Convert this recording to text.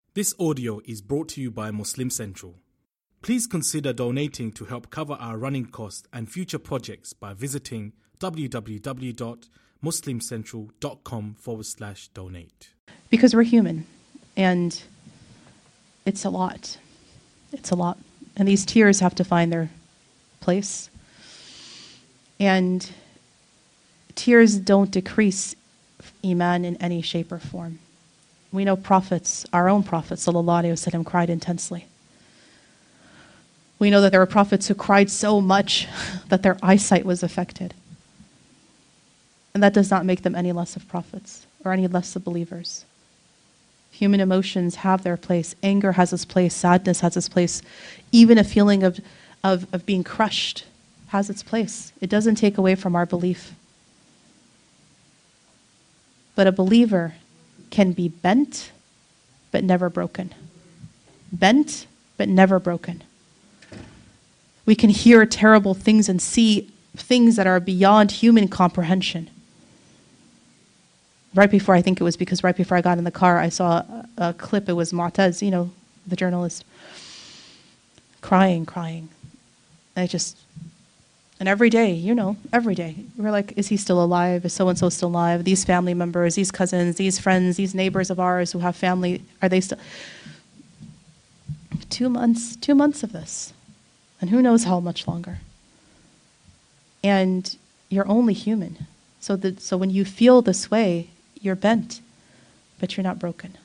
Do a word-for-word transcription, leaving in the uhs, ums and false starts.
This audio is brought to you by Muslim Central. Please consider donating to help cover our running costs and future projects by visiting www.muslimcentral.com forward slash donate. Because we're human, and it's a lot. It's a lot. And these tears have to find their place. And tears don't decrease Iman in any shape or form. We know prophets, our own prophet, sallallahu alaihi wasallam, cried intensely. We know that there were prophets who cried so much that their eyesight was affected. And that does not make them any less of prophets or any less of believers. Human emotions have their place. Anger has its place. Sadness has its place. Even a feeling of, of, of being crushed has its place. It doesn't take away from our belief. But a believer can be bent, but never broken. Bent, but never broken. We can hear terrible things and see things that are beyond human comprehension. Right before, I think it was because right before I got in the car, I saw a, a clip. It was Mu'taz, you know, the journalist, crying, crying. I just, and every day, you know, every day, we're like, is he still alive? Is so-and-so still alive? These family members, these cousins, these friends, these neighbors of ours who have family, are they still? Two months, two months of this. And who knows how much longer. And you're only human. So that, so when you feel this way, you're bent, but you're not broken.